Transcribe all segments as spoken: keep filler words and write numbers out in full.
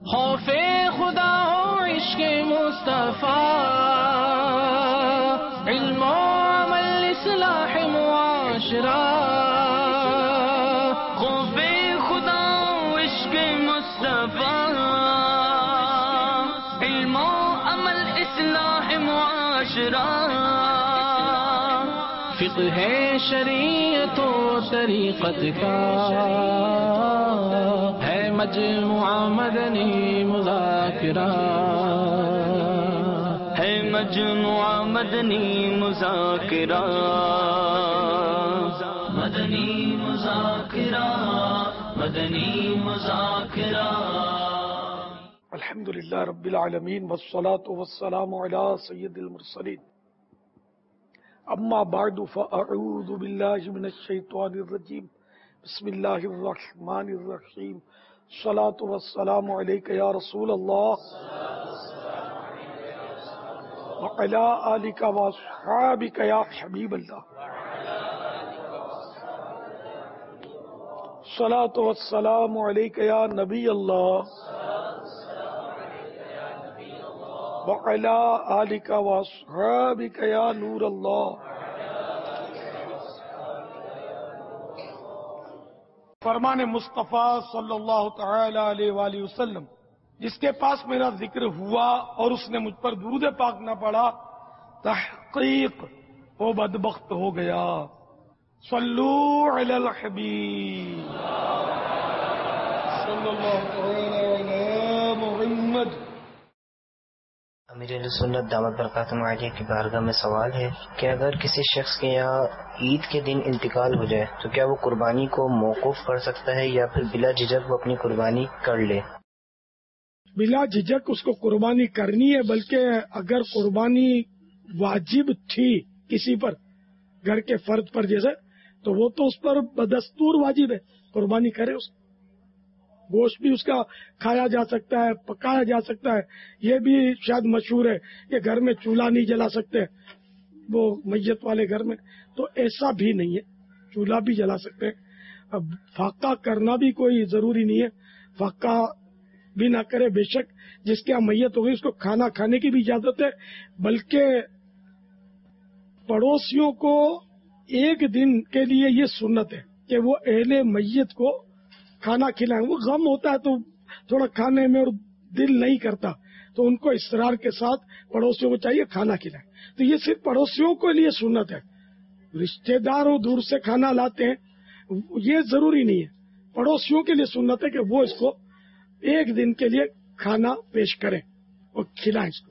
خوف خدا ہو عشق مصطفیٰ، علم و عمل اصلاح معاشرہ. خوف خدا ہو عشق مصطفیٰ، علم و عمل اصلاح معاشرہ. فقہ ہے شریعت و طریقت کا، ہے مجموعہ مدنی مذاکرہ، ہے مجموعہ مدنی مذاکرہ. مدنی مذاکرہ، مدنی مذاکرہ. الحمدللہ رب العالمین والصلاة والسلام علی سید المرسلین. اما بعد فاعوذ باللہ من الشیطان الرجیم. بسم اللہ الرحمن الرحیم. الصلاة والسلام علیک یا رسول اللہ وعلی آلک واصحابک یا حبیب اللہ. الصلاة والسلام علیک یا نبی اللہ وعلی آلک واصحابک یا نور اللہ. فرمان مصطفیٰ صلی اللہ تعالی علیہ وآلہ وسلم، جس کے پاس میرا ذکر ہوا اور اس نے مجھ پر درود پاک نہ پڑھا، تحقیق وہ بدبخت ہو گیا. صلو علی الحبیب صلی اللہ تعالی علی محمد. امیر اہل سنت دامت برکاتہ عالیہ کی بارگاہ میں سوال ہے کہ اگر کسی شخص کے یہاں عید کے دن انتقال ہو جائے تو کیا وہ قربانی کو موقوف کر سکتا ہے یا پھر بلا جھجک وہ اپنی قربانی کر لے؟ بلا جھجک اس کو قربانی کرنی ہے، بلکہ اگر قربانی واجب تھی کسی پر، گھر کے فرد پر جیسے، تو وہ تو اس پر بدستور واجب ہے، قربانی کرے. اس گوشت بھی اس کا کھایا جا سکتا ہے، پکایا جا سکتا ہے. یہ بھی شاید مشہور ہے کہ گھر میں چولہا نہیں جلا سکتے وہ میت والے گھر میں، تو ایسا بھی نہیں ہے، چولہا بھی جلا سکتے ہیں. اب فاقہ کرنا بھی کوئی ضروری نہیں ہے، فاقہ بھی نہ کرے. بے شک جس کے یہاں میت ہو گئی اس کو کھانا کھانے کی بھی اجازت ہے، بلکہ پڑوسیوں کو ایک دن کے لیے یہ سنت ہے کہ وہ اہل میت کو کھانا کھلائیں. وہ غم ہوتا ہے تو تھوڑا کھانے میں اور دل نہیں کرتا، تو ان کو اصرار کے ساتھ پڑوسیوں کو چاہیے کھانا کھلائیں. تو یہ صرف پڑوسیوں کے لیے سنت ہے. رشتہ دار وہ دور سے کھانا لاتے ہیں، یہ ضروری نہیں ہے. پڑوسیوں کے لیے سنت ہے کہ وہ اس کو ایک دن کے لیے کھانا پیش کریں اور کھلائیں اس کو.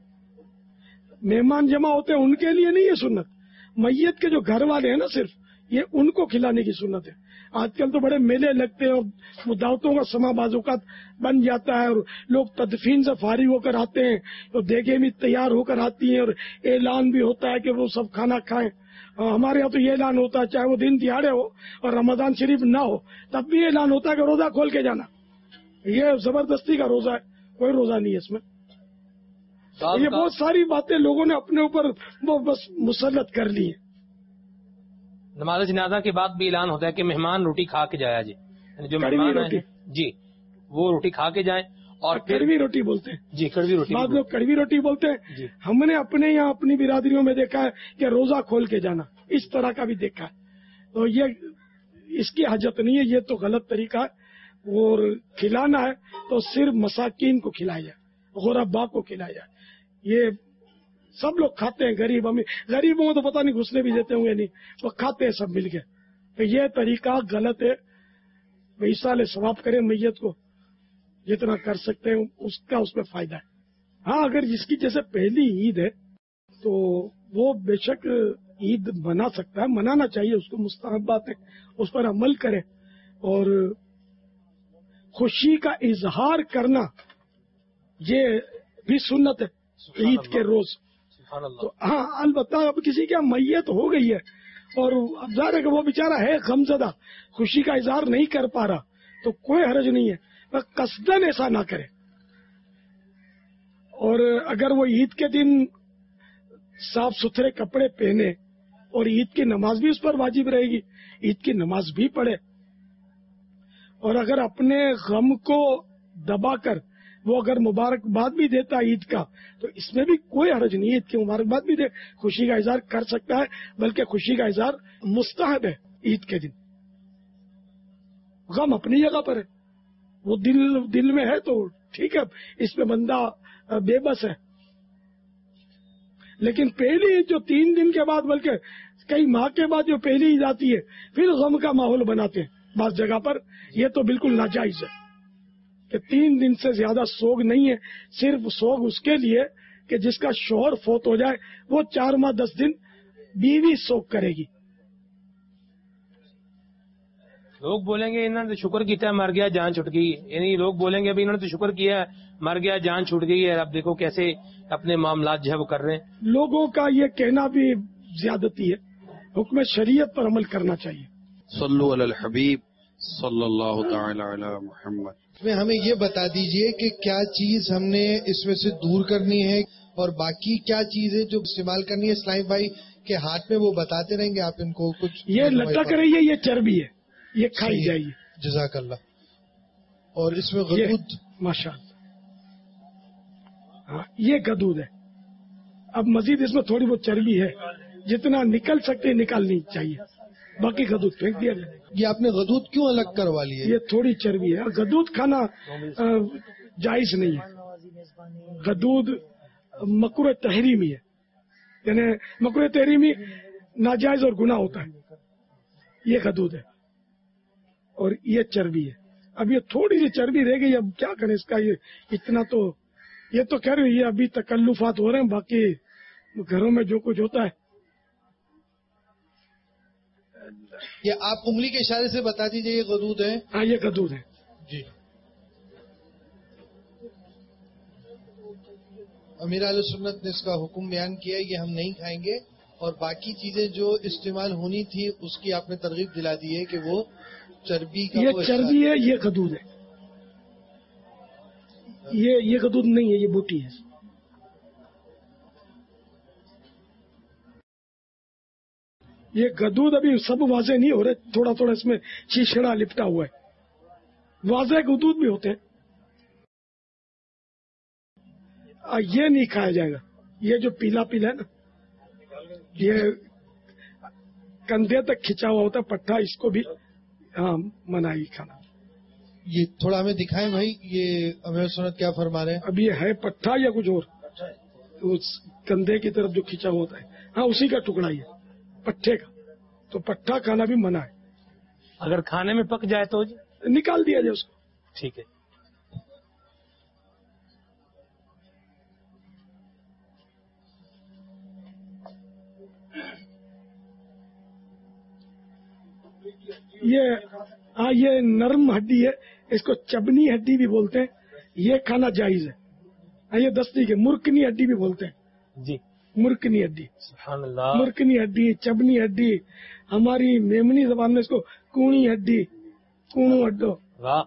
مہمان جمع ہوتے ہیں ان کے لیے نہیں ہے سنت. میت کے جو گھر والے ہیں نا صرف، یہ ان کو کھلانے کی سنت ہے. آج کل تو بڑے میلے لگتے ہیں اور دعوتوں کا سما بعض اوقات بن جاتا ہے اور لوگ تدفین سے فارغ ہو کر آتے ہیں اور دیگیں بھی تیار ہو کر آتی ہیں اور اعلان بھی ہوتا ہے کہ وہ سب کھانا کھائیں. ہمارے یہاں تو یہ اعلان ہوتا ہے، چاہے وہ دن دہاڑے ہو اور رمضان شریف نہ ہو تب بھی اعلان ہوتا ہے کہ روزہ کھول کے جانا. یہ زبردستی کا روزہ ہے، کوئی روزہ نہیں ہے اس میں. یہ بہت ساری باتیں لوگوں نے اپنے اوپر وہ بس مسلط کر لی ہیں. نماز جنازہ کے بعد بھی اعلان ہوتا ہے کہ مہمان روٹی کھا کے جایا جی، جو مہمان ہیں جی وہ روٹی کھا کے جائیں. اور کڑوی روٹی بولتے ہیں جی، کڑوی روٹی بعض لوگ کڑوی روٹی بولتے ہیں جی. ہم نے اپنے یہاں اپنی برادریوں میں دیکھا ہے کہ روزہ کھول کے جانا، اس طرح کا بھی دیکھا ہے. تو یہ اس کی حاجت نہیں ہے، یہ تو غلط طریقہ ہے. اور کھلانا ہے تو صرف مساکین کو کھلایا جائے، غربا کو کھلایا جائے. یہ سب لوگ کھاتے ہیں، غریب امیر، غریبوں کو تو پتہ نہیں گھسنے بھی دیتے ہوں گے نہیں، وہ کھاتے ہیں سب مل کے. تو یہ طریقہ غلط ہے. ایسال ثواب کریں میت کو جتنا کر سکتے ہیں اس کا اس میں فائدہ ہے. ہاں اگر جس کی جیسے پہلی عید ہے تو وہ بے شک عید منا سکتا ہے، منانا چاہیے اس کو، مستحب بات ہے، اس پر عمل کرے. اور خوشی کا اظہار کرنا یہ بھی سنت ہے عید کے روز. تو ہاں البتہ اب کسی کی میت ہو گئی ہے اور اب ظاہر ہے کہ وہ بیچارہ ہے غمزدہ، خوشی کا اظہار نہیں کر پا رہا، تو کوئی حرج نہیں ہے، پر قصدن ایسا نہ کرے. اور اگر وہ عید کے دن صاف ستھرے کپڑے پہنے اور عید کی نماز بھی اس پر واجب رہے گی، عید کی نماز بھی پڑھے. اور اگر اپنے غم کو دبا کر وہ اگر مبارکباد بھی دیتا ہے عید کا تو اس میں بھی کوئی حرج نہیں. عید کی مبارکباد بھی دے, خوشی کا اظہار کر سکتا ہے, بلکہ خوشی کا اظہار مستحب ہے عید کے دن. غم اپنی جگہ پر ہے, وہ دل دل میں ہے تو ٹھیک ہے, اس پہ بندہ بے بس ہے. لیکن پہلی عید جو تین دن کے بعد بلکہ کئی ماہ کے بعد جو پہلی عید آتی ہے پھر غم کا ماحول بناتے ہیں بعض جگہ پر, یہ تو بالکل ناجائز ہے کہ تین دن سے زیادہ سوگ نہیں ہے. صرف سوگ اس کے لیے کہ جس کا شوہر فوت ہو جائے وہ چار ماہ دس دن بیوی سوگ کرے گی. لوگ بولیں گے انہوں نے تو شکر کیا مر گیا جان چھٹ گئی, یعنی لوگ بولیں گے ابھی انہوں نے تو شکر کیا مر گیا جان چھوٹ گئی ہے, اب دیکھو کیسے اپنے معاملات جو ہے وہ کر رہے ہیں. لوگوں کا یہ کہنا بھی زیادتی ہے, حکم شریعت پر عمل کرنا چاہیے. صلو علی الحبیب صلی اللہ تعالی علی محمد. میں ہمیں یہ بتا دیجئے کہ کیا چیز ہم نے اس میں سے دور کرنی ہے اور باقی کیا چیز ہے جو استعمال کرنی ہے. اسلام بھائی کے ہاتھ میں وہ بتاتے رہیں گے, آپ ان کو کچھ یہ لٹک رہی ہے, یہ چربی ہے, یہ کھائی جائیے. جزاک اللہ. اور اس میں غدود ماشاء اللہ, ہاں یہ غدود ہے. اب مزید اس میں تھوڑی بہت چربی ہے, جتنا نکل سکتے نکالنی چاہیے, باقی غدود پھینک دیا جائے. یہ آپ نے غدود کیوں الگ کروا لی ہے؟ یہ تھوڑی چربی ہے. غدود کھانا جائز نہیں ہے. غدود مکروہ تحریمی ہے, یعنی مکروہ تحریمی ناجائز اور گناہ ہوتا ہے. یہ غدود ہے اور یہ چربی ہے. اب یہ تھوڑی سی چربی رہ گئی, اب کیا کریں اس کا, یہ اتنا تو یہ تو کہہ رہے یہ ابھی تکلفات ہو رہے ہیں, باقی گھروں میں جو کچھ ہوتا ہے. یہ آپ انگلی کے اشارے سے بتا دیجئے یہ غدود ہے. ہاں یہ غدود ہے جی. امیر اہل سنت نے اس کا حکم بیان کیا ہے, یہ ہم نہیں کھائیں گے, اور باقی چیزیں جو استعمال ہونی تھی اس کی آپ نے ترغیب دلا دی ہے کہ وہ چربی کا, یہ چربی ہے, یہ غدود ہے. یہ یہ غدود نہیں ہے, یہ بوٹی ہے. یہ غدود ابھی سب واضح نہیں ہو رہے, تھوڑا تھوڑا اس میں چیچڑا لپٹا ہوا ہے. واضح غدود بھی ہوتے ہیں. یہ نہیں کھایا جائے گا. یہ جو پیلا پیلا ہے نا, یہ کندھے تک کھچا ہوا ہوتا ہے پٹھا, اس کو بھی ہاں منائی کھانا. یہ تھوڑا ہمیں دکھائیں بھائی, یہ امیر سنت کیا فرما رہے ہیں؟ اب یہ ہے پٹھا یا کچھ اور, اس کندھے کی طرف جو کھچا ہوا ہوتا ہے, ہاں اسی کا ٹکڑا ہی ہے پٹھے کا. تو پٹھا کھانا بھی منع ہے. اگر کھانے میں پک جائے تو نکال دیا جائے اس کو. ٹھیک ہے. یہ ہاں یہ نرم ہڈی ہے, اس کو چبنی ہڈی بھی بولتے ہیں. یہ کھانا جائز ہے. ہاں یہ دستی کے مرکنی ہڈی بھی بولتے ہیں. جی مرکنی ہڈی, سبحان اللہ, مرکنی ہڈی, چبنی ہڈی, ہماری میمنی زبان میں اس کو کونی ہڈی, کونو ہڈو. واہ.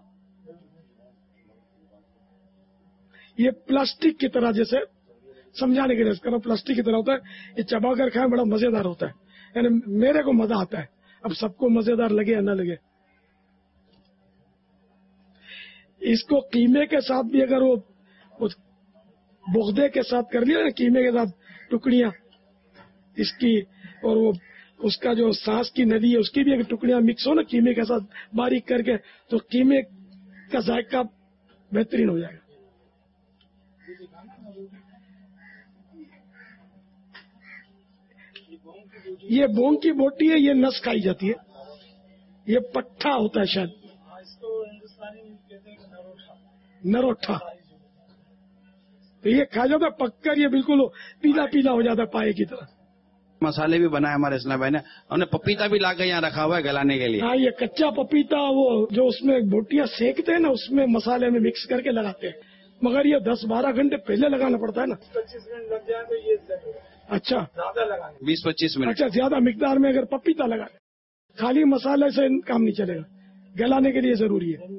یہ پلاسٹک کی طرح, جیسے سمجھانے کے لیے اس کا پلاسٹک کی طرح ہوتا ہے. یہ چبا کر کھائیں بڑا مزیدار ہوتا ہے, یعنی میرے کو مزہ آتا ہے. اب سب کو مزیدار لگے یا نہ لگے. اس کو قیمے کے ساتھ بھی اگر وہ بغدے کے ساتھ کر لیا نا, قیمے کے ساتھ ٹکڑیاں اس کی, اور وہ اس کا جو سانس کی ندی ہے اس کی بھی اگر ٹکڑیاں مکس ہو نا قیمے کے ساتھ باریک کر کے, تو قیمے کا ذائقہ بہترین ہو جائے گا. یہ بونگ کی بوٹی ہے, یہ نس کھائی جاتی ہے. یہ پٹھا ہوتا ہے شاید, نروٹھا. تو یہ کھا جاتا ہے پک کر, یہ بالکل پیلا پیلا ہو جاتا ہے پائے کی طرح. مسالے بھی بنائے ہمارے اسلام بھائی نے, ہم نے پپیتا بھی لا کے یہاں رکھا ہوا ہے گلانے کے لیے. ہاں یہ کچا پپیتا, وہ جو اس میں بوٹیاں سینکتے ہیں نا, اس میں مسالے میں مکس کر کے لگاتے ہیں, مگر یہ دس بارہ گھنٹے پہلے لگانا پڑتا ہے نا. پچیس منٹ لگ جائے تو یہ اچھا زیادہ لگا, بیس پچیس منٹ. اچھا زیادہ مقدار میں اگر پپیتا لگا, خالی مسالے سے کام نہیں چلے گا, گلانے کے لیے ضروری ہے.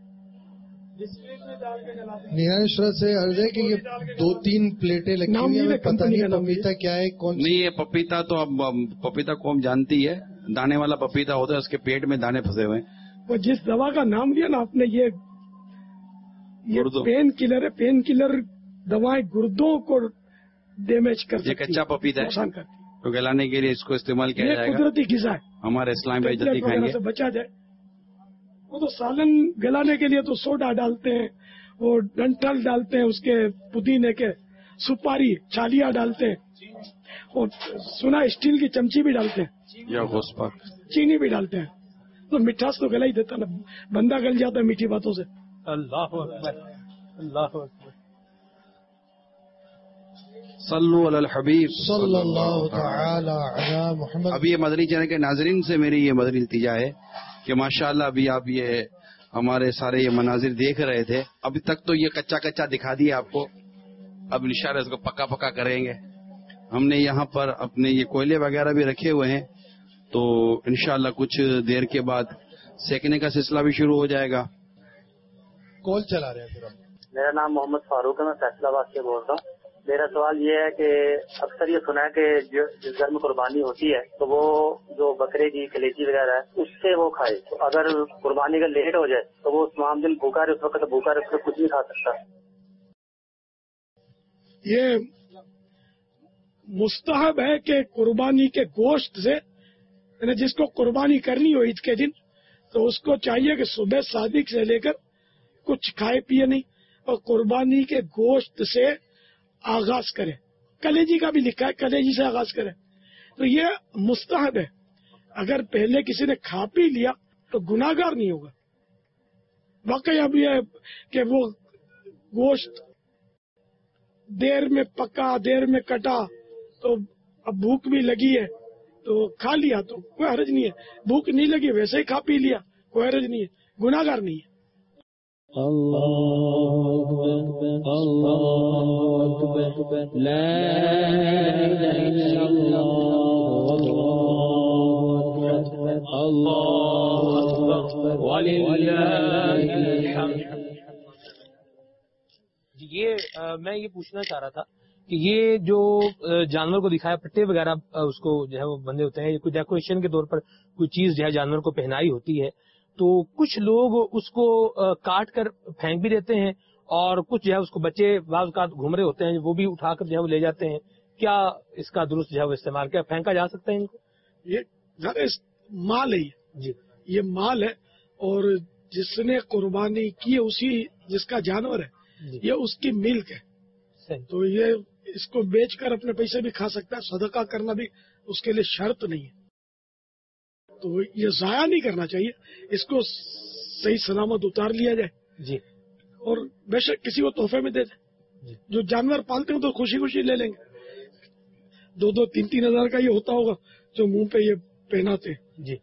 نگران شرح سے عرض ہے کہ یہ دو تین پلیٹیں لگی ہوئی ہیں, پتہ نہیں پپیتا کیا ہے کون سی. نہیں, یہ پپیتا تو اب پپیتا قوم جانتی ہے, دانے والا پپیتا ہوتا ہے, اس کے پیٹ میں دانے پھنسے ہوئے ہیں. وہ جس دوا کا نام لیا نا آپ نے, یہ ये गुर्दों पेन किलर है। पेन किलर दवाएं गुर्दों को डैमेज कर ये सकती कच्चा है, पपीता है नुकसान करती है। तो गलाने के लिए इसको इस्तेमाल किया ये जाएगा। कुदरती गिजा है, हमारे इस्लाम भाई जल्दी टेबलेट वगैरह खाएंगे। से बचा जाए। वो तो सालन गलाने के लिए तो सोडा डालते हैं, वो डंठल डालते हैं, उसके पुदीने के, सुपारी छालिया डालते हैं, और सुना स्टील की चमची भी डालते हैं, या घोसपा चीनी भी डालते हैं। तो मिठास तो गला ही देता ना, बंदा गल जाता है मीठी बातों से। अल्लाह अकबर, अल्लाह अकबर। सल्लु अलल हबीब सल्लल्लाहु तआला अला मुहम्मद। अभी ये मदनी चैनल के नाजरीन से मेरी ये मदनी इल्तिजा है कि माशाअल्लाह अभी आप ये हमारे सारे ये मनाजिर देख रहे थे। अभी तक तो ये कच्चा कच्चा दिखा दिया आपको, अब इंशाअल्लाह इसको पक्का पक्का करेंगे। हमने यहाँ पर अपने ये कोयले वगैरह भी रखे हुए हैं, तो इंशाअल्लाह कुछ देर के बाद सेकने का सिलसिला भी शुरू हो जाएगा। कॉल चला रहे हैं फिर हम। मेरा नाम मोहम्मद फारूक है, मैं फैसलाबाद से बोल रहा हूँ। मेरा सवाल ये है कि अक्सर ये सुना है कि जो जिस घर में कुर्बानी होती है तो वो जो बकरे की कलेजी वगैरह है उससे वो खाए, तो अगर कुर्बानी का लेट हो जाए तो वो तमाम दिन भूखा रहे, उस वक्त भूखा रहे, उसको कुछ नहीं खा सकता। ये मुस्तहब है कि कुर्बानी के गोश्त से, यानी जिसको कुर्बानी करनी हो ईद के दिन, तो उसको चाहिए कि सुबह सादिक से लेकर कुछ खाए पिए नहीं, और कुर्बानी के गोश्त से आगाज करे। कलेजी का भी लिखा है, कलेजी से आगाज करे। तो ये मुस्तहब है। अगर पहले किसी ने खा पी लिया तो गुनाहगार नहीं होगा। वाकई अब ये कि वो गोश्त देर में पका, देर में कटा, तो अब भूख भी लगी है तो खा लिया तो कोई हर्ज नहीं है। भूख नहीं लगी वैसे ही खा पी लिया, कोई हर्ज नहीं है, गुनाहगार नहीं है। ये आ, मैं ये पूछना चाह रहा था कि ये जो आ, जानवर को दिखाया पट्टे वगैरह आ, उसको जो है वो बंधे होते हैं, कोई डेकोरेशन के तौर पर कोई चीज जो है जानवर को पहनाई होती है, तो कुछ लोग उसको आ, काट कर फेंक भी देते हैं, और कुछ जो है उसको बच्चे बाज़ औक़ात घूम रहे होते हैं वो भी उठाकर जो है वो ले जाते हैं। क्या इसका दुरुस्त जो है वो इस्तेमाल, क्या फेंका जा सकता है इनको? ये ज़रा इस माल है, ये जी ये माल है, और जिसने कुर्बानी की है उसी जिसका जानवर है, ये उसकी मिल्क है। सही। तो ये इसको बेचकर अपने पैसे भी खा सकता है, सदका करना भी उसके लिए शर्त नहीं है। तो ये जाया नहीं करना चाहिए, इसको सही सलामत उतार लिया जाए जी, और बेशक किसी को तोहफे में दे दे। जो जानवर पालते हो तो खुशी खुशी ले लेंगे। दो दो तीन तीन हजार का ये होता होगा जो मुंह पे ये पहनाते हैं। जी।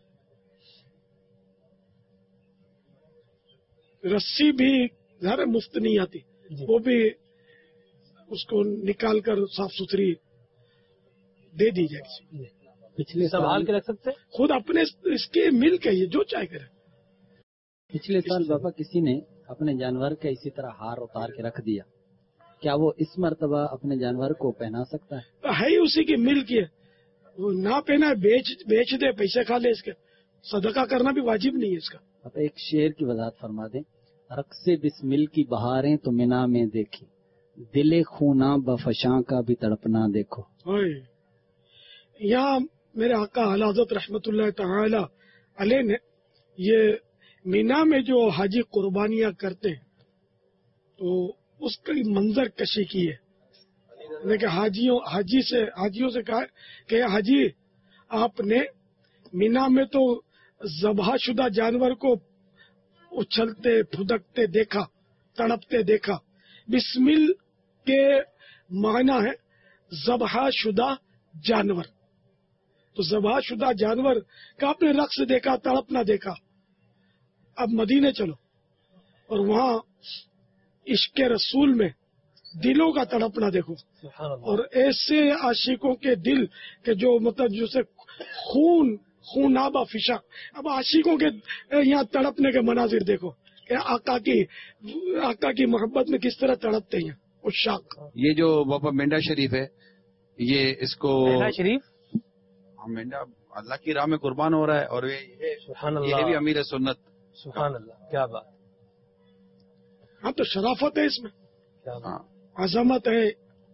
रस्सी भी ज़रा मुफ्त नहीं आती, वो भी उसको निकाल कर साफ सुथरी दे दी जाए। पिछले संभाल साल के रख सकते हैं। खुद अपने इसके मिल के ये जो चाहे करे। पिछले साल बाबा किसी ने अपने जानवर का इसी तरह हार उतार के रख दिया, क्या वो इस मर्तबा अपने जानवर को पहना सकता है? तो है ही उसी की मिल की है, वो ना पहना है, बेच बेच दे, पैसे खा ले, इसके सदका करना भी वाजिब नहीं है इसका। आप एक शेर की वजाहत फरमा दें। रक्से बिस्मिल की बहारें तो मिना में देखी, दिले खूना बफशां का भी तड़पना देखो। यहाँ मेरे आका आला हज़रत रहमतुल्लाह तआला अलैह ने ये मीना में जो हाजी कुर्बानियां करते हैं तो उसकी मंजर कशी की है। लेकिन हाजियों हाजी से हाजियों से कहा कि हाजी आपने मीना में तो ज़बाशुदा जानवर को उछलते फुदकते देखा, तड़पते देखा। बिस्मिल के माना है ज़बाशुदा जानवर, तो ज़बाशुदा जानवर का आपने रक्स देखा, तड़पना देखा। अब मदीने चलो और वहाँ इश्क रसूल में दिलों का तड़पना देखो, और ऐसे आशिकों के दिल के जो मतलब जैसे खून खूनाबा फिशा। अब आशिकों के यहाँ तड़पने के मनाजिर देखो कि आका की आका की मोहब्बत में किस तरह तड़पते हैं उशाक। ये जो बाबा मेंढा शरीफ है, ये इसको मेंढा शरीफ हाँ, मेंढा अल्लाह की राह में कुर्बान हो रहा है, और ये ये, सुभान ये अल्लाह, भी अमीर सुन्नत। सुभान अल्लाह, क्या बात। हाँ तो शराफत है इसमें, हाँ अजमत है।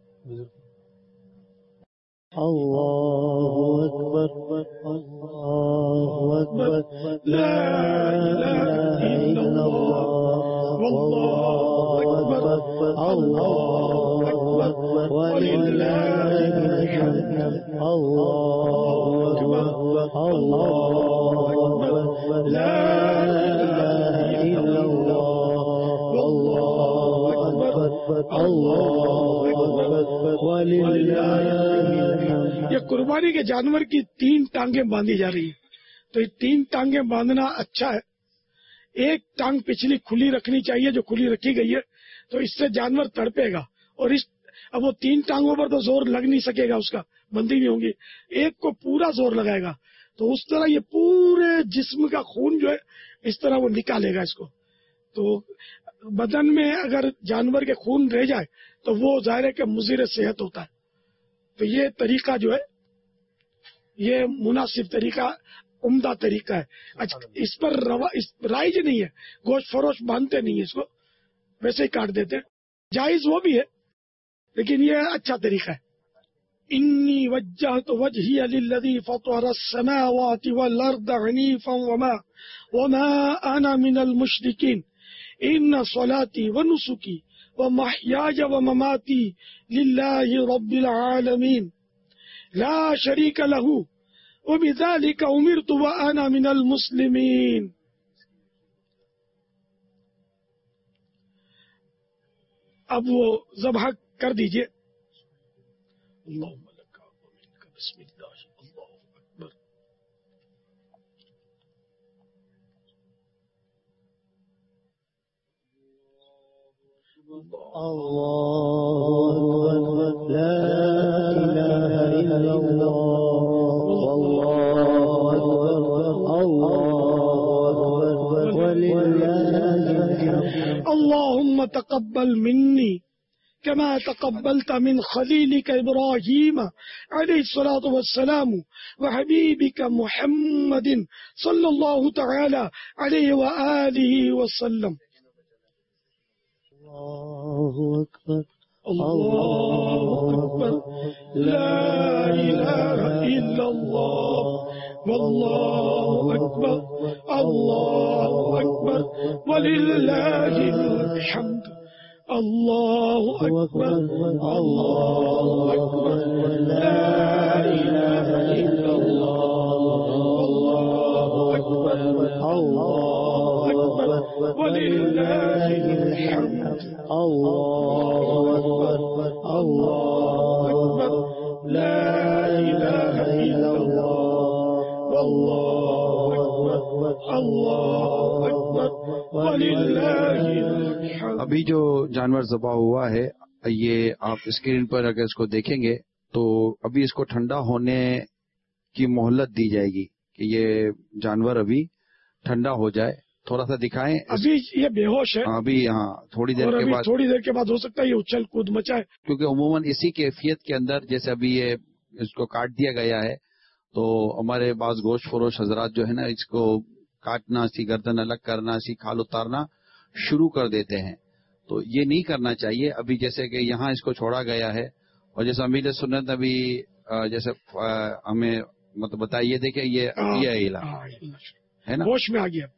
अल्लाहु अकबर अल्लाहु अकबर ला इलाहा इल्लल्लाह वल्लाहु अकबर अल्लाहु अकबर वलिल्लाहिल हम्द अल्लाहु अकबर अल्लाहु अकबर ला इलाहा इल्लल्लाह वल्लाहु अकबर अल्लाहु अकबर वलिल्लाहिल ये कुर्बानी के जानवर की तीन टांगें बांधी जा रही है, तो ये तीन टांगें बांधना अच्छा है। एक टांग पिछली खुली रखनी चाहिए, जो खुली रखी गई है, तो इससे जानवर तड़पेगा। और इस अब वो तीन टांगों पर तो जोर लग नहीं सकेगा, उसका बंदी नहीं होगी, एक को पूरा जोर लगाएगा, तो उस तरह ये पूरे जिस्म का खून जो है इस तरह वो निकालेगा इसको। तो बदन में अगर जानवर के खून रह जाए तो वो जाहिर है कि मुज़िर सेहत होता है। तो ये तरीका जो है ये मुनासिब तरीका, उम्दा तरीका है। अच्छा, इस पर रवा इस राइज नहीं है, गोश्त फरोश बांधते नहीं है, इसको वैसे ही काट देते हैं, जायज वो भी है, लेकिन ये अच्छा तरीका है। इन्नी वज्जहतु वजहिया लिल्लज़ी फ़तरस समावाति वल अर्द हनीफ़न वमा वमा अना मिनल मुश्रिकीन इन्न सलाती व नुसुकी व महयाय व ममाती लिल्लाहि रब्बिल आलमीन ला शरीका लहू व बिज़ालिका उमिरतु व अना मिनल मुस्लिमीन। अब वो ज़ब्ह कर दीजिए। अल्लाहुम्मा लका व मिनका बिस्मिल्लाह अल्लाहु अकबर। अल्लाहु अकबर ला इलाहा इल्लल्लाह वल्लाहु अकबर अल्लाहु अकबर वलिल्लाहिल हम्द। अल्लाहुम्मा तक़ब्बल मिन्नी कमा तक़ब्बलत मिन खलीलिक इब्राहीम अलैहिस्सलातु वस्सलाम व हबीबिक मुहम्मदिन सल्लल्लाहु तआला अलैहि व आलिहि वसल्लम। अल्लाहु अकबर अल्लाहु अकबर ला इलाहा इल्लल्लाह वल्लाहु अकबर अल्लाहु अकबर वलिल्लाहिल हम्द। अल्लाहु अकबर अल्लाहु अकबर ला इलाहा इल्लल्लाह वल्लाहु अकबर अल्लाहु अकबर वलिल्लाहिल हम्द। अल्लाहु अकबर अल्लाहु अकबर ला इलाहा इल्लल्लाह वल्लाहु अकबर अल्लाहु अकबर वलिल्लाहिल हम्द। अभी जो जानवर ज़बह हुआ है, ये आप स्क्रीन पर अगर इसको देखेंगे तो अभी इसको ठंडा होने की मोहलत दी जाएगी कि ये जानवर अभी ठंडा हो जाए। थोड़ा सा दिखाएं। अभी ये बेहोश है, अभी हाँ थोड़ी देर और के अभी बाद थोड़ी देर के बाद हो सकता है ये उछल कूद मचाए, क्योंकि उमूमन इसी कैफियत के अंदर जैसे अभी ये इसको काट दिया गया है, तो हमारे पास गोश्त फरोश हजरात जो है ना, इसको काटना, सी गर्दन अलग करना, सी खाल उतारना शुरू कर देते हैं। तो ये नहीं करना चाहिए। अभी जैसे कि यहाँ इसको छोड़ा गया है, और जैसे अमीर सुन्नत अभी जैसे हमें मतलब बताइए, देखे ये ये हिला है ना, होश में आ गया।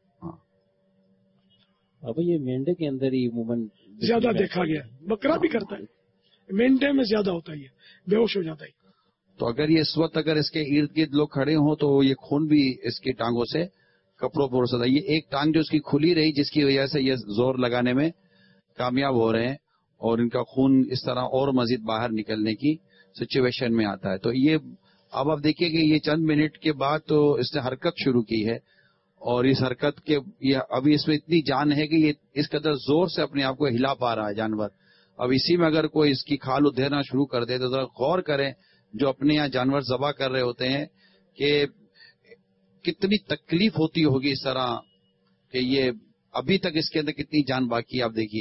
अब ये मेंढे के अंदर ही उमूमन ज्यादा देखा गया, बकरा भी करता है, मेंढे में ज्यादा होता है, ये बेहोश हो जाता है। तो अगर ये इस वक्त अगर इसके इर्द गिर्द लोग खड़े हों तो ये खून भी इसकी टांगों से कपड़ों पर उड़ता है। ये एक टांग जो इसकी खुली रही, जिसकी वजह से ये जोर लगाने में कामयाब हो रहे हैं, और इनका खून इस तरह और मजीद बाहर निकलने की सिचुएशन में आता है। तो ये अब आप देखिए कि ये चंद मिनट के बाद तो इसने हरकत शुरू की है, और इस हरकत के ये अभी इसमें इतनी जान है कि ये इस कदर जोर से अपने आप को हिला पा रहा है जानवर। अब इसी में अगर कोई इसकी खाल उधेरना शुरू कर दे तो जरा गौर करें, जो अपने यहाँ जानवर ज़बह कर रहे होते हैं, कि कितनी तकलीफ होती होगी इस तरह कि ये अभी तक इसके अंदर कितनी जान बाकी है। आप देखिए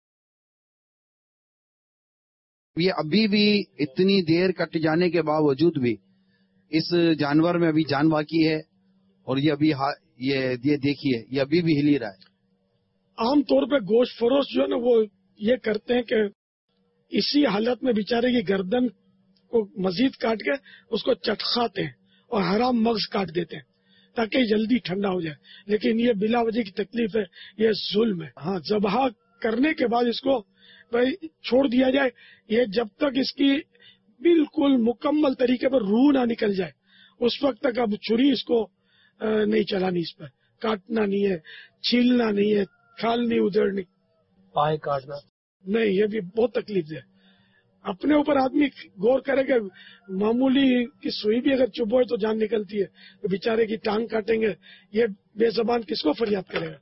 ये अभी भी इतनी देर कट जाने के बावजूद भी इस जानवर में अभी जान बाकी है, और ये अभी ये ये देखिए ये अभी भी हिल ही रहा है। आम तौर पे गोश्त फरोश जो है ना वो ये करते हैं कि इसी हालत में बेचारे की गर्दन को मजीद काट के उसको चटखाते हैं और हराम मग्ज काट देते हैं ताकि जल्दी ठंडा हो जाए, लेकिन ये बिला वजह की तकलीफ है, ये जुल्म है। हाँ, ज़बह करने के बाद इसको भाई छोड़ दिया जाए, ये जब तक इसकी बिल्कुल मुकम्मल तरीके पर रूह ना निकल जाए उस वक्त तक अब छुरी इसको नहीं चलानी, इस पर काटना नहीं है, छीलना नहीं है, खाल नहीं उधेड़नी, पाए काटना नहीं, ये भी बहुत तकलीफ है। अपने ऊपर आदमी गौर करेगा, मामूली की सुई भी अगर चुभोए तो जान निकलती है, तो बेचारे की टांग काटेंगे, ये बेजबान किसको फरियाद करेगा।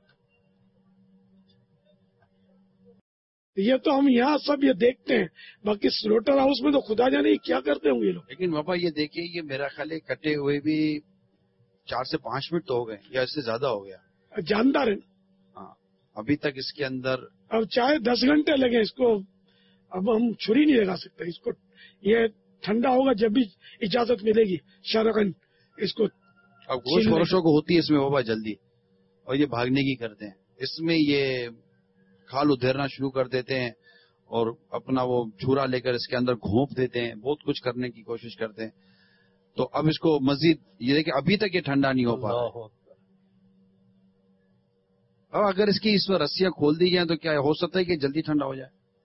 ये तो हम यहाँ सब ये देखते हैं, बाकी स्लोटर हाउस में तो खुदा जाने क्या करते होंगे ये लोग। लेकिन बाबा ये देखिए, ये मेरा ख्याल है कटे हुए भी चार से पांच मिनट तो हो गए या इससे ज्यादा हो गया। जानदार है। हाँ, अभी तक इसके अंदर अब चाहे दस घंटे लगे इसको, अब हम छुरी नहीं लगा सकते इसको। ये ठंडा होगा जब भी इजाजत मिलेगी शरअन इसको। अब गोश्त फरोशों को होती है इसमें बाबा जल्दी, और ये भागने की करते हैं, इसमें ये खाल उधेरना शुरू कर देते हैं और अपना वो छुरा लेकर इसके अंदर घोंप देते हैं, बहुत कुछ करने की कोशिश करते हैं। तो अब इसको मजीद ये देखिए, अभी तक ये ठंडा नहीं हो पा रहा। अब अगर इसकी इस पर रस्सियां खोल दी जाए तो क्या हो सकता है कि जल्दी ठंडा हो जाए।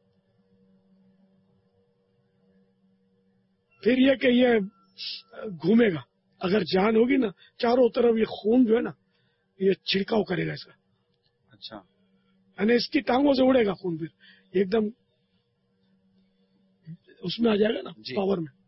फिर ये कि ये घूमेगा, अगर जान होगी ना चारों तरफ, ये खून जो है ना ये छिड़काव करेगा इसका। अच्छा, यानी इसकी टांगों से उड़ेगा खून, फिर एकदम उसमें आ जाएगा ना पावर में।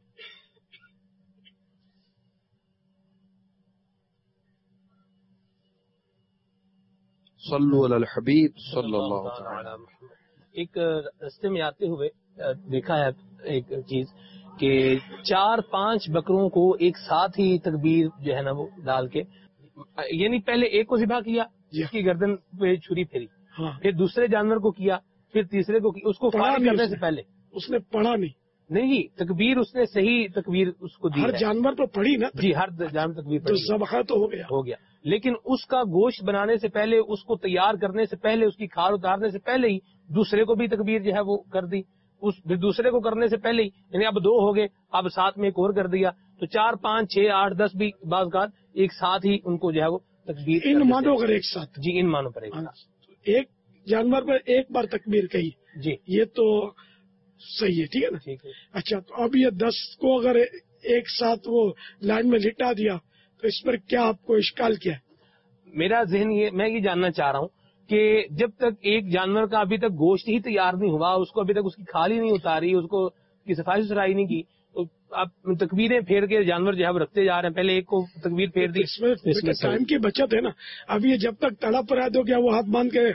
सल्लु अलल हबीब सल्लल्लाहु अलैहि वसल्लम। एक रास्ते में आते हुए देखा है एक चीज कि चार पांच बकरों को एक साथ ही तकबीर जो है ना वो डाल के, यानी पहले एक को ज़िबा किया जिसकी गर्दन पे छुरी फेरी, हाँ। फिर दूसरे जानवर को किया, फिर तीसरे को किया, उसको फारिग करने से पहले उसने पढ़ा नहीं नहीं तकबीर, उसने सही तकबीर उसको दी, हर जानवर पर पढ़ी ना जी, हर जानवर तकबीर तो ज़बह तो हो गया हो गया लेकिन उसका गोश्त बनाने से पहले, उसको तैयार करने से पहले, उसकी खाल उतारने से पहले ही दूसरे को भी तकबीर जो है वो कर दी, उस फिर दूसरे को करने से पहले ही, यानी अब दो हो गए, अब साथ में एक और कर दिया, तो चार पांच छह आठ दस भी बाज़ एक साथ ही उनको जो है वो तकबीर। इन मानों पर एक साथ, जी, इन मानों पर एक साथ, एक जानवर पर एक बार तकबीर कही, जी, ये तो सही है, ठीक है ना। ठीक है। अच्छा, तो अब ये दस को अगर एक साथ वो लाइन में लिटा दिया तो इस पर क्या आपको इश्काल किया है? मेरा जहन ये, मैं ये जानना चाह रहा हूँ कि जब तक एक जानवर का अभी तक गोश्त ही तैयार नहीं हुआ, उसको अभी तक उसकी खाल ही नहीं उतारी, उसको की सफाई सुथराई नहीं की, तो आप तकबीरें फेर के जानवर जो है वो रखते जा रहे हैं, पहले एक को तकबीर फेर दी, इसमें, इसमें टाइम की बचत है ना। अब ये जब तक तड़प रहा है तो क्या वो हाथ बांध के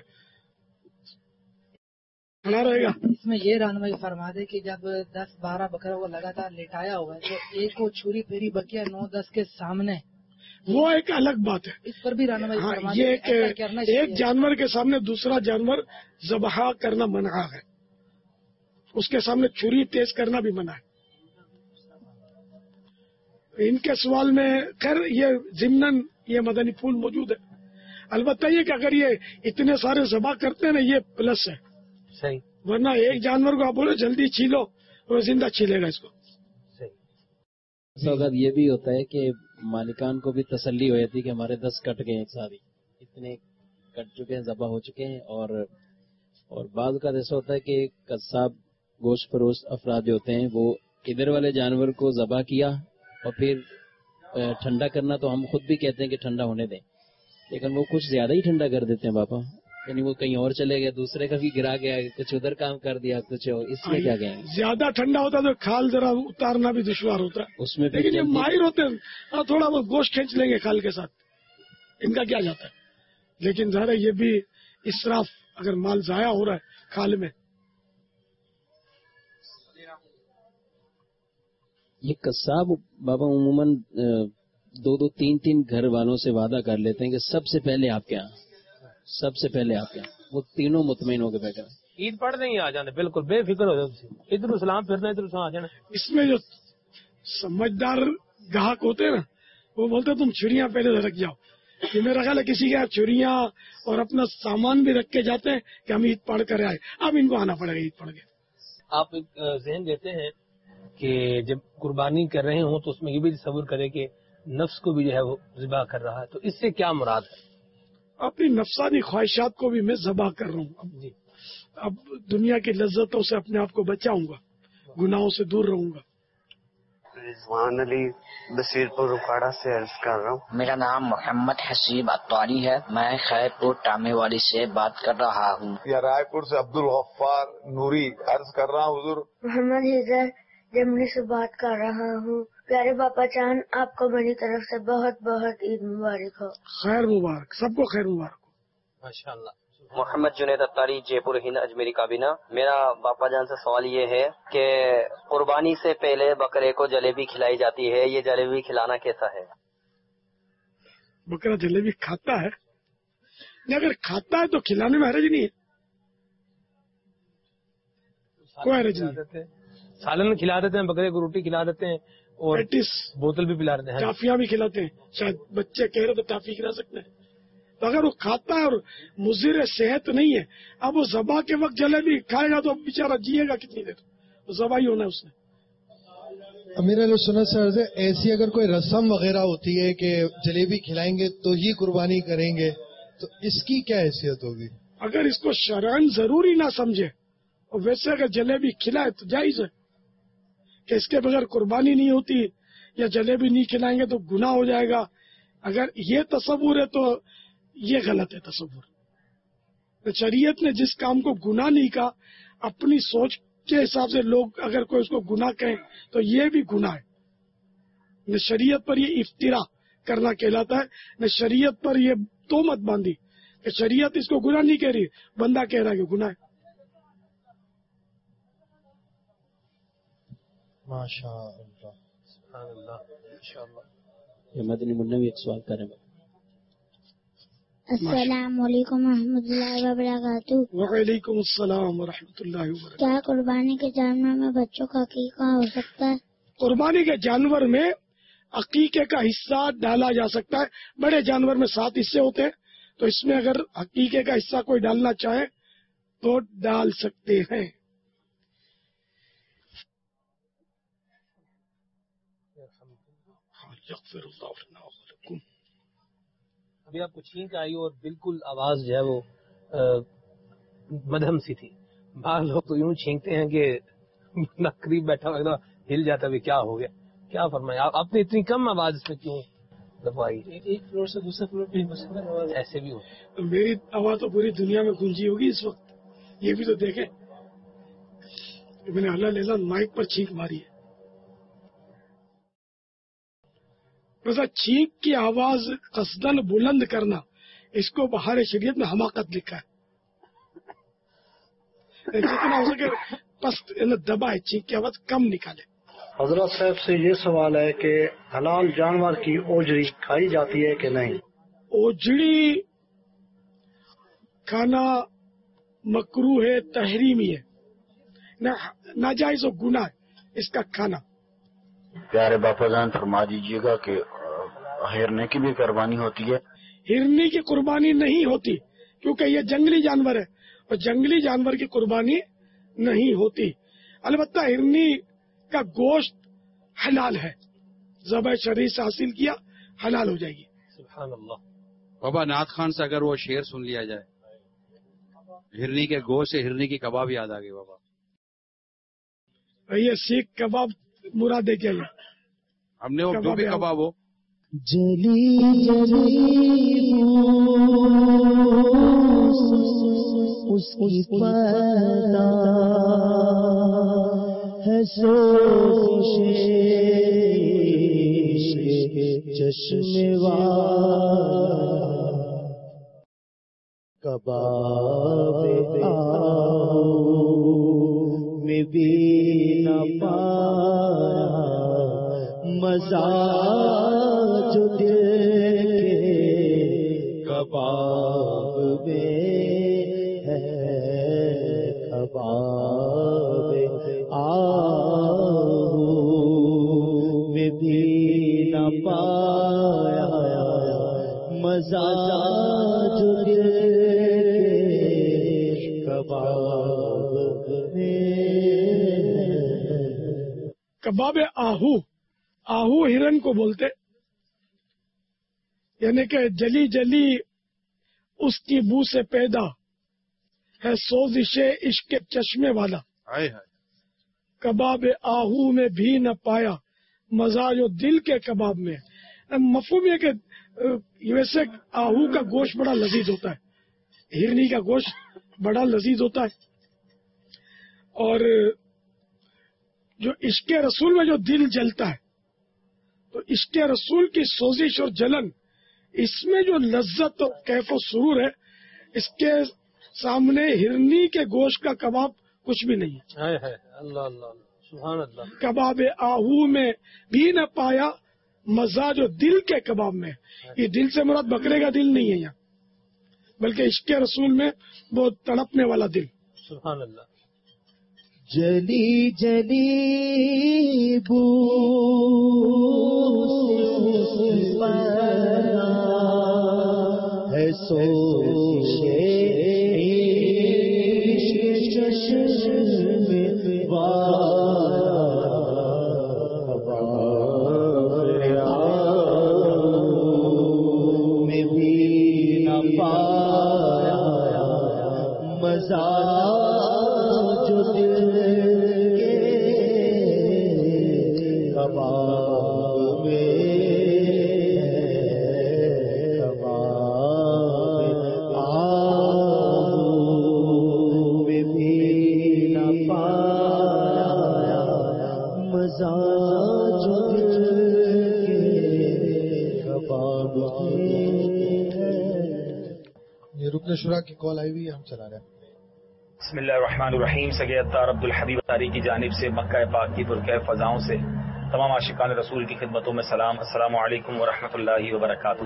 खड़ा रहेगा? इसमें ये रहनुमाई फरमा दे कि जब दस बारह बकरा को लगातार लेटाया हुआ है तो एक को छुरी फेरी बकिया नौ दस के सामने, वो एक अलग बात है। इस पर भी रहनुमाई हाँ, फरमा ये दे करना एक जानवर के सामने दूसरा जानवर ज़बह करना मना है, उसके सामने छुरी तेज करना भी मना है। इनके सवाल में खैर ये जिम्नन ये मदनी फूल मौजूद है, अलबत्ता ये कि अगर ये इतने सारे ज़बह करते हैं ना ये प्लस है, सही, वरना एक जानवर को आप बोले जल्दी छीलो वो जिंदा छीलेगा इसको। सौगत ये भी होता है कि मालिकान को भी तसल्ली हो जाती है कि हमारे दस कट गए हैं, सारी इतने कट चुके हैं, ज़बह हो चुके हैं। और और बाद का ऐसा होता है कि कस्साब गोश्त फरोश अफराद जो होते हैं वो इधर वाले जानवर को ज़बह किया और फिर ठंडा करना, तो हम खुद भी कहते हैं कि ठंडा होने दें, लेकिन वो कुछ ज्यादा ही ठंडा कर देते हैं बापा, यानी वो कहीं और चले गए, दूसरे का भी गिरा गया, कुछ उधर काम कर दिया, कुछ और, इसमें क्या कहेंगे? ज्यादा ठंडा होता है तो खाल जरा उतारना भी दुश्वार होता है उसमें, लेकिन ये माहिर होते हैं, थोड़ा बहुत गोश्त खींच लेंगे खाल के साथ, इनका क्या जाता है। लेकिन ज़रा ये भी इसराफ, अगर माल जाया हो रहा है खाल में। ये कस्साब बाबा उमूमन दो दो तीन तीन घर वालों से वादा कर लेते हैं कि सबसे पहले आपके यहाँ, सबसे पहले आपके यहाँ, वो तीनों मुतमईन हो के बैठे हैं, ईद पढ़ने ही आ जाने, बिल्कुल बेफिक्र हो जाए, इधर सलाम फिरना, इधर आ जाना। इसमें जो समझदार ग्राहक होते हैं ना वो बोलते तुम चिड़िया पहले रख जाओ, کہ میرا خیال ہے کسی کے یہاں چوریاں اور اپنا سامان بھی رکھ کے جاتے ہیں کہ ہم عید پڑھ کر آئے، اب ان کو آنا پڑے گا عید پڑھ کے۔ آپ ایک ذہن دیتے ہیں کہ جب قربانی کر رہے ہوں تو اس میں یہ بھی تصور کرے کہ نفس کو بھی جو ہے وہ ذبح کر رہا ہے، تو اس سے کیا مراد ہے؟ اپنی نفسانی خواہشات کو بھی میں ذبح کر رہا ہوں۔ اب جی اب دنیا کی لذتوں سے اپنے آپ کو بچاؤں گا، گناہوں سے دور رہوں گا۔ رضوان علی بصیر پور اکاڑا سے عرض کر رہا ہوں۔ میرا نام محمد حسیب اتواری ہے، میں خیر پور ٹامے والی سے بات کر رہا ہوں۔ یا رائے پور سے عبد الغفار نوری عرض کر رہا ہوں حضور۔ محمد حضر جمنی سے بات کر رہا ہوں۔ پیارے باپا جان، آپ کو میری طرف سے بہت بہت عید مبارک ہو۔ خیر مبارک، سب کو خیر مبارک ہو۔ ماشاء اللہ۔ محمد جنید اتاری جے پور ہند اجمیری کابینہ۔ میرا باپا جان سے سوال یہ ہے کہ قربانی سے پہلے بکرے کو جلیبی کھلائی جاتی ہے، یہ جلیبی کھلانا کیسا ہے؟ بکرا جلیبی کھاتا ہے، اگر کھاتا ہے تو کھلانے میں حرج نہیں ہے، کوئی حرج نہیں۔ سالن کھلا دیتے ہیں، بکرے کو روٹی کھلا دیتے ہیں اور بوتل بھی پلا دیتے ہیں، ٹافیاں بھی کھلاتے ہیں۔ شاید بچے کہہ رہے تو ٹافی کھلا سکتے ہیں، تو اگر وہ کھاتا ہے اور مضر صحت نہیں ہے، اب وہ ذبح کے وقت جلیبی کھائے گا تو بیچارہ جیے گا کتنی دیر؟ وہ ذبح ہی ہونا ہے اس نے۔ امیر علیہ سنت سے عرض ہے، ایسی اگر کوئی رسم وغیرہ ہوتی ہے کہ جلیبی کھلائیں گے تو ہی قربانی کریں گے، تو اس کی کیا حیثیت ہوگی؟ اگر اس کو شرعاً ضروری نہ سمجھے اور ویسے اگر جلیبی کھلائے تو جائز ہے کہ اس کے بغیر قربانی نہیں ہوتی یا جلیبی نہیں کھلائیں گے تو گناہ ہو جائے گا۔ اگر یہ تصور ہے تو یہ غلط ہے تصور۔ شریعت نے جس کام کو گناہ نہیں کہا، اپنی سوچ کے حساب سے لوگ اگر کوئی اس کو گناہ کہیں تو یہ بھی گناہ ہے۔ نہ شریعت پر یہ افترا کرنا کہلاتا ہے، نہ شریعت پر یہ تہمت باندھی کہ شریعت اس کو گناہ نہیں کہہ رہی، بندہ کہہ رہا ہے کہ گناہ ہے۔ ماشاء اللہ، سبحان اللہ، ماشاءاللہ۔ یہ مدنی منہ بھی ایک سوال کریں گے۔ السلام علیکم ورحمۃ اللہ وبرکاتہ۔ وعلیکم السلام ورحمۃ اللہ وبرکاتہ۔ کیا قربانی کے جانور میں بچوں کا عقیقہ ہو سکتا ہے؟ قربانی کے جانور میں عقیقے کا حصہ ڈالا جا سکتا ہے۔ بڑے جانور میں سات حصے ہوتے ہیں، تو اس میں اگر عقیقے کا حصہ کوئی ڈالنا چاہے تو ڈال سکتے ہیں۔ ابھی آپ کو چھینک آئی اور بالکل آواز جو ہے وہ مدھم سی تھی۔ بعض لوگ تو یوں چھینکتے ہیں کہ قریب بیٹھا ہوا ہل جاتا ہے، کیا ہو گیا؟ کیا فرمایا آپ نے اتنی کم آواز اس میں کیوں دبائی؟ ایک فلور سے دوسرے فلور پہ ایسے بھی ہو۔ میری آواز تو پوری دنیا میں گونجی ہوگی اس وقت، یہ بھی تو دیکھیں میں نے اللہ لیلا مائک پر چھینک ماری ہے۔ ویسا چھینک کی آواز قصدن بلند کرنا، اس کو بہار شریعت میں حماقت لکھا ہے۔ جتنا ہو سکے پست دبائے، چھینک کی آواز کم نکالے۔ حضرت صاحب سے یہ سوال ہے کہ حلال جانور کی اوجڑی کھائی جاتی ہے کہ نہیں؟ اوجڑی کھانا مکروہ ہے، تحریمی ہے، ناجائز و گناہ ہے اس کا کھانا۔ پیارے باپا جان فرما دیجیے گا کہ ہرنے کی بھی قربانی ہوتی ہے؟ ہرنی کی قربانی نہیں ہوتی کیونکہ یہ جنگلی جانور ہے اور جنگلی جانور کی قربانی نہیں ہوتی۔ البتہ ہرنی کا گوشت حلال ہے، ذبح شرعی سے حاصل کیا حلال ہو جائے گی۔ سبحان اللہ۔ بابا نعت خان سے اگر وہ شعر سن لیا جائے، ہرنی کے گوشت سے ہرنی کی کباب یاد آ گئی بابا۔ یہ سیخ کباب مراد ہے کیا؟ ہم نے وہ جو بھی کباب ہو، جلی جلی اس کی پتا ہے سوزش چشم والا کباب آؤ میں بھی نہ پایا مزہ جو دل کے کباب میں ہے، کباب آؤ میں بھی نہ پایا مزہ کباب آہو، آہو ہرن کو بولتے، یعنی کہ جلی جلی اس کی بو سے پیدا ہے سوزش عشق چشمے والا، کباب آہو میں بھی نہ پایا مزہ جو دل کے کباب میں ہے۔ مفہوم یہ کہ ویسے آہو کا گوشت بڑا لذیذ ہوتا ہے، ہرنی کا گوشت بڑا لذیذ ہوتا ہے، اور جو عشق رسول میں جو دل جلتا ہے، تو عشق رسول کی سوزش اور جلن، اس میں جو لذت اور کیف و سرور ہے، اس کے سامنے ہرنی کے گوشت کا کباب کچھ بھی نہیں ہے۔ اللہ اللہ سبحان اللہ۔ کباب آہو میں بھی نہ پایا مزہ جو دل کے کباب میں، یہ دل سے مراد بکرے کا دل نہیں ہے یہاں، بلکہ عشق رسول میں وہ تڑپنے والا دل۔ سبحان اللہ۔ جلی جلی بو ہے سوزش میں بھی نہ پایا مزہ جو دل کے کباب میں، کباب آہو میں بھی نہ پایا مزہ جو دل کے کباب میں۔ یہ رکن شورا کی کال آئی ہوئی ہے، ہم چلا رہے ہیں۔ بسم اللہ الرحمن الرحیم۔ سید اطہار عبد الحبیب اطہاری کی جانب سے مکہ پاک کی پرکیف فضاؤں سے تمام عاشقان رسول کی خدمتوں میں سلام۔ السلام علیکم ورحمۃ اللہ وبرکاتہ۔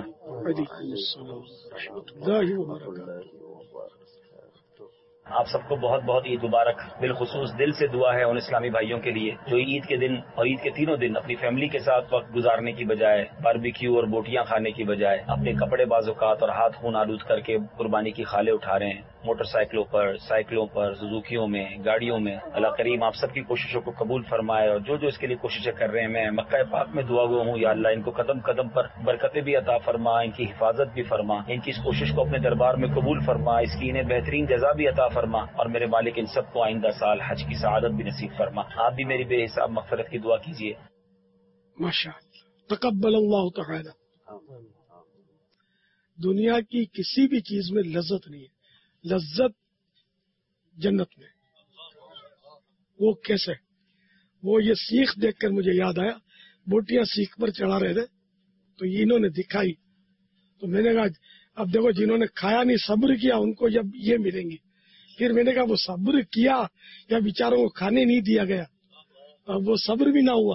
آپ سب کو بہت بہت عید مبارک۔ بالخصوص دل سے دعا ہے ان اسلامی بھائیوں کے لیے جو عید کے دن اور عید کے تینوں دن اپنی فیملی کے ساتھ وقت گزارنے کی بجائے باربیکیو اور بوٹیاں کھانے کی بجائے اپنے کپڑے باز اوقات اور ہاتھ خون آلود کر کے قربانی کی خالیں اٹھا رہے ہیں، موٹر سائیکلوں پر، سائیکلوں پر، سوزوکیوں میں، گاڑیوں میں۔ اللہ کریم آپ سب کی کوششوں کو قبول فرمائے، اور جو جو اس کے لیے کوششیں کر رہے ہیں میں مکہ پاک میں دعا گو ہوں، یا اللہ ان کو قدم قدم پر برکتیں بھی عطا فرما، ان کی حفاظت بھی فرما، ان کی اس کوشش کو اپنے دربار میں قبول فرما، اس کی انہیں بہترین جزا بھی عطا فرما، اور میرے مالک ان سب کو آئندہ سال حج کی سعادت بھی نصیب فرما۔ آپ بھی میری بے حساب مغفرت کی دعا کیجیے۔ ماشاء اللہ، تقبل اللہ تعالی۔ دنیا کی کسی بھی چیز میں لذت نہیں ہے، لذت جنت میں۔ وہ کیسے؟ وہ یہ سیخ دیکھ کر مجھے یاد آیا، بوٹیاں سیخ پر چڑھا رہے تھے تو انہوں نے دکھائی، تو میں نے کہا اب دیکھو جنہوں نے کھایا نہیں صبر کیا ان کو جب یہ ملیں گی۔ پھر میں نے کہا وہ صبر کیا یا بیچاروں کو کھانے نہیں دیا گیا، اب وہ صبر بھی نہ ہوا،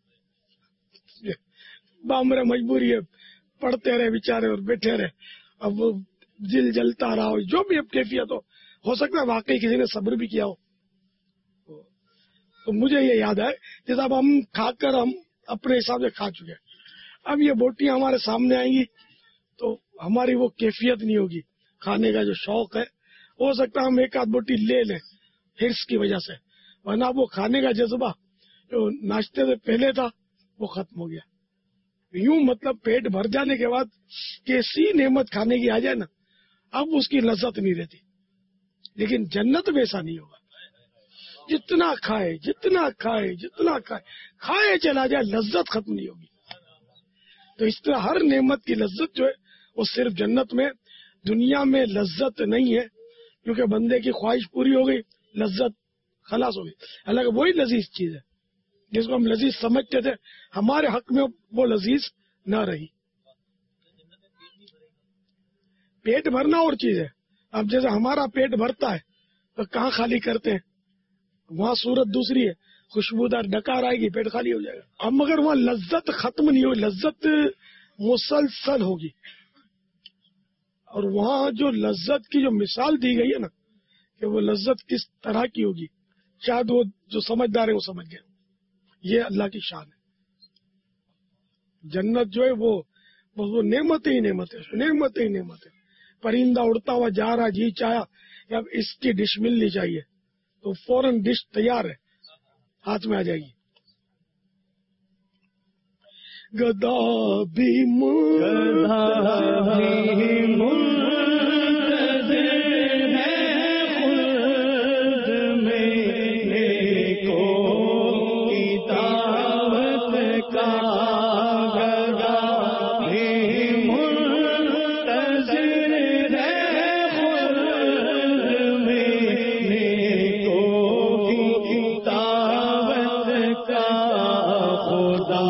بامرے مجبوری ہے، پڑھتے رہے بیچارے اور بیٹھے رہے، اب وہ دل جلتا رہا ہو، جو بھی اب کیفیت ہو ہو سکتا ہے واقعی کسی نے صبر بھی کیا ہو۔ تو مجھے یہ یاد ہے جیسا اب ہم کھا کر ہم اپنے حساب سے کھا چکے، اب یہ بوٹیاں ہمارے سامنے آئیں گی تو ہماری وہ کیفیت نہیں ہوگی، کھانے کا جو شوق ہے ہو سکتا ہے ہم ایک آدھ بوٹی لے لیں ہرس کی وجہ سے، ورنہ وہ کھانے کا جذبہ جو ناشتے سے پہلے تھا وہ ختم ہو گیا۔ یوں مطلب پیٹ بھر جانے کے بعد کیسی نعمت کھانے کی آ جائے نا، اب اس کی لذت نہیں رہتی، لیکن جنت میں ایسا نہیں ہوگا، جتنا کھائے جتنا کھائے جتنا کھائے کھائے چلا جائے لذت ختم نہیں ہوگی۔ تو اس طرح ہر نعمت کی لذت جو ہے وہ صرف جنت میں، دنیا میں لذت نہیں ہے، کیونکہ بندے کی خواہش پوری ہو گئی لذت خلاص ہو گئی۔ حالانکہ وہی لذیذ چیز ہے جس کو ہم لذیذ سمجھتے تھے، ہمارے حق میں وہ لذیذ نہ رہی۔ پیٹ بھرنا اور چیز ہے، اب جیسے ہمارا پیٹ بھرتا ہے تو کہاں خالی کرتے ہیں، وہاں صورت دوسری ہے، خوشبودار ڈکار آئے گی پیٹ خالی ہو جائے گا۔ اب مگر وہاں لذت ختم نہیں ہوئی، لذت مسلسل ہوگی، اور وہاں جو لذت کی جو مثال دی گئی ہے نا کہ وہ لذت کس طرح کی ہوگی، شاید وہ جو سمجھدار ہے وہ سمجھ گئے، یہ اللہ کی شان ہے۔ جنت جو ہے وہ وہ نعمت ہی نعمت ہے، نعمت ہی نعمت ہے۔ پرندہ اڑتا ہوا جا رہا، جی چاہا کہ اب اس کی ڈش ملنی چاہیے تو فوراً ڈش تیار ہے، ہاتھ میں آ جائے گی۔ گدا بھی منتظر ہے خلد میں کو کی دعوت کا گدا بھی منتظر ہے خلد میں کو کی دعوت کا خدا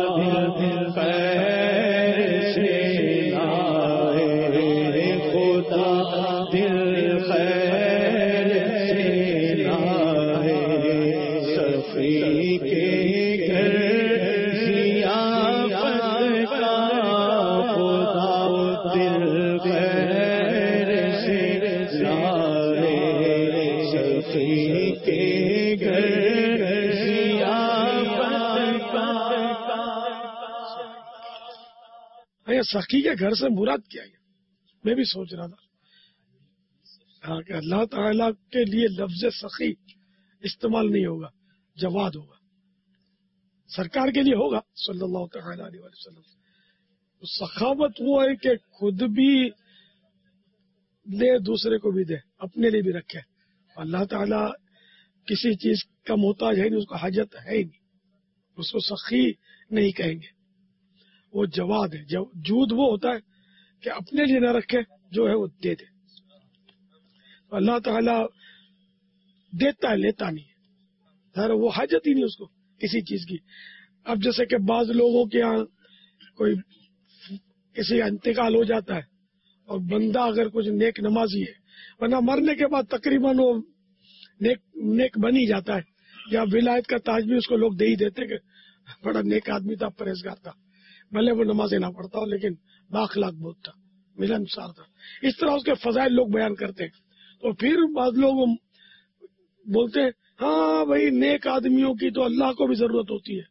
سخی کے گھر سے مراد کیا ہے؟ میں بھی سوچ رہا تھا کہ اللہ تعالیٰ کے لیے لفظ سخی استعمال نہیں ہوگا، جواد ہوگا. سرکار کے لیے ہوگا صلی اللہ تعالیٰ علیہ وسلم. سخاوت وہ ہے کہ خود بھی دے، دوسرے کو بھی دے، اپنے لیے بھی رکھے. اللہ تعالیٰ کسی چیز کا محتاج ہے نہیں، اس کو حاجت ہے ہی نہیں، اس کو سخی نہیں کہیں گے. وہ جواد ہے. جود وہ ہوتا ہے کہ اپنے لیے نہ رکھے، جو ہے وہ دے دے. اللہ تعالیٰ دیتا ہے، لیتا نہیں ہے. وہ حاجت ہی نہیں اس کو کسی چیز کی. اب جیسے کہ بعض لوگوں کے یہاں کوئی کسی کا انتقال ہو جاتا ہے اور بندہ اگر کچھ نیک نمازی ہے، ورنہ مرنے کے بعد تقریباً وہ نیک نیک بن ہی جاتا ہے. یا ولایت کا تاج بھی اس کو لوگ دے ہی دیتے کہ بڑا نیک آدمی تھا، پرہیزگار تھا، بھلے وہ نمازیں نہ پڑھتا ہو لیکن بااخلاق بہت تھا، ملنسار تھا. اس طرح اس کے فضائل لوگ بیان کرتے ہیں. تو پھر بعض لوگ بولتے ہیں ہاں بھائی نیک آدمیوں کی تو اللہ کو بھی ضرورت ہوتی ہے.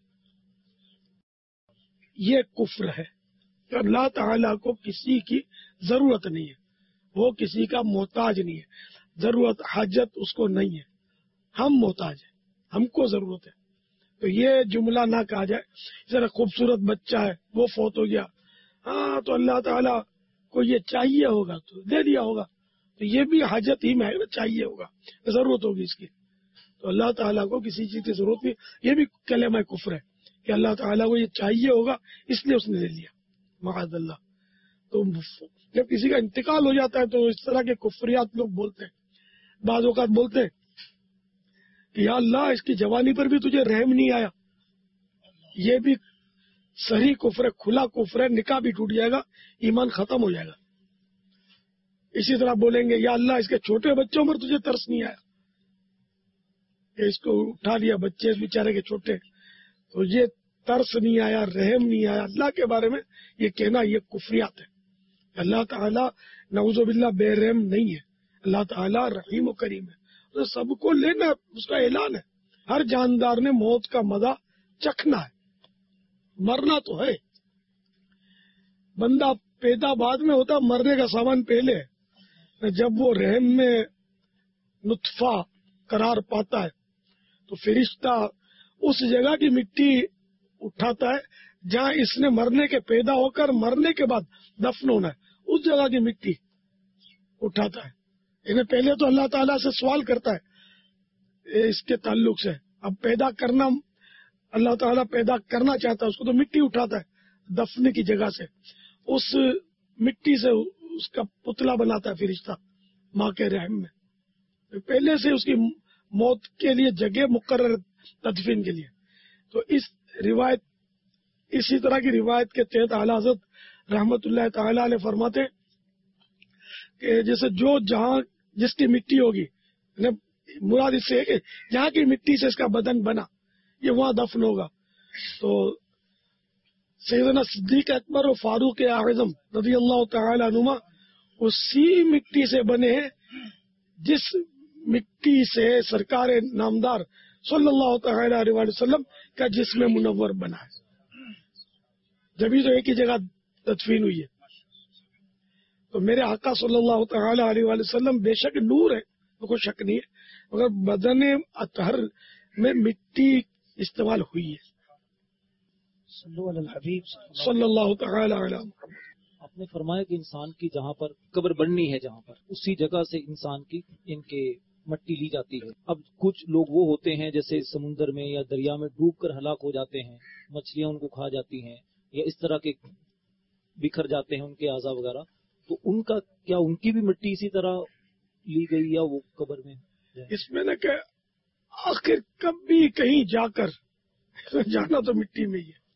یہ کفر ہے کہ اللہ تعالیٰ کو کسی کی ضرورت نہیں ہے، وہ کسی کا محتاج نہیں ہے. ضرورت حاجت اس کو نہیں ہے، ہم محتاج ہیں، ہم کو ضرورت ہے. تو یہ جملہ نہ کہا جائے ذرا خوبصورت بچہ ہے وہ فوت ہو گیا، ہاں تو اللہ تعالیٰ کو یہ چاہیے ہوگا تو دے دیا ہوگا. تو یہ بھی حاجت ہی میں ہے، چاہیے ہوگا، ضرورت ہوگی اس کی. تو اللہ تعالیٰ کو کسی چیز کی ضرورت نہیں. یہ بھی کلمہ کفر ہے کہ اللہ تعالیٰ کو یہ چاہیے ہوگا اس لیے اس نے دے لیا، معاذ اللہ. تو جب کسی کا انتقال ہو جاتا ہے تو اس طرح کے کفریات لوگ بولتے ہیں. بعض اوقات بولتے ہیں کہ یا اللہ اس کی جوانی پر بھی تجھے رحم نہیں آیا. یہ بھی صحیح کفر ہے، کھلا کفر ہے. نکاح بھی ٹوٹ جائے گا، ایمان ختم ہو جائے گا. اسی طرح بولیں گے یا اللہ اس کے چھوٹے بچوں پر تجھے ترس نہیں آیا کہ اس کو اٹھا لیا، بچے بیچارے کے چھوٹے، تو یہ ترس نہیں آیا، رحم نہیں آیا. اللہ کے بارے میں یہ کہنا یہ کفریات ہے. اللہ تعالیٰ نعوذ باللہ بے رحم نہیں ہے، اللہ تعالیٰ رحیم و کریم ہے. تو سب کو لینا، اس کا اعلان ہے. ہر جاندار نے موت کا مزہ چکھنا ہے، مرنا تو ہے. بندہ پیدا بعد میں ہوتا، مرنے کا سامان پہلے ہے. جب وہ رحم میں نطفہ قرار پاتا ہے تو فرشتہ اس جگہ کی مٹی اٹھاتا ہے جہاں اس نے مرنے کے پیدا ہو کر مرنے کے بعد دفن ہونا ہے، اس جگہ کی مٹی اٹھاتا ہے. انہیں پہلے تو اللہ تعالیٰ سے سوال کرتا ہے اس کے تعلق سے. اب پیدا کرنا، اللہ تعالیٰ پیدا کرنا چاہتا ہے اس کو تو مٹی اٹھاتا ہے دفن کی جگہ سے. اس مٹی سے اس کا پتلا بناتا ہے فرشتہ ماں کے رحم میں. پہلے سے اس کی موت کے لیے جگہ مقرر تدفین کے لیے. تو اس روایت اسی طرح کی روایت کے تحت اعلیٰ حضرت رحمت اللہ تعالی علیہ فرماتے کہ جیسے جو جہاں جس کی مٹی ہوگی، مراد اس سے ہے کہ جہاں کی مٹی سے اس کا بدن بنا یہ وہاں دفن ہوگا. تو سیدنا صدیق اکبر و فاروق اعظم رضی اللہ تعالی عنہما اسی مٹی سے بنے ہیں جس مٹی سے سرکار نامدار صلی اللہ تعالی علیہ وسلم کا جسم منور بنا ہے. جبھی تو ایک ہی جگہ تدفین ہوئی ہے. تو میرے آقا صلی اللہ تعالی علیہ وسلم بے شک نور ہے، کوئی شک نہیں ہے، مگر بدن اطہر میں مٹی استعمال ہوئی ہے. صلو علی الحبیب صلی اللہ تعالی علیہ وسلم. آپ نے فرمایا کہ انسان کی جہاں پر قبر بننی ہے جہاں پر اسی جگہ سے انسان کی ان کے مٹی لی جاتی ہے. اب کچھ لوگ وہ ہوتے ہیں جیسے سمندر میں یا دریا میں ڈوب کر ہلاک ہو جاتے ہیں, مچھلیاں ان کو کھا جاتی ہیں یا اس طرح کے بکھر جاتے ہیں ان کے اعضاء وغیرہ, تو ان کا کیا ان کی بھی مٹی اسی طرح لی گئی یا وہ قبر میں؟ اس میں نہ کہ آخر کبھی کہیں جا کر جانا تو مٹی میں ہی ہے.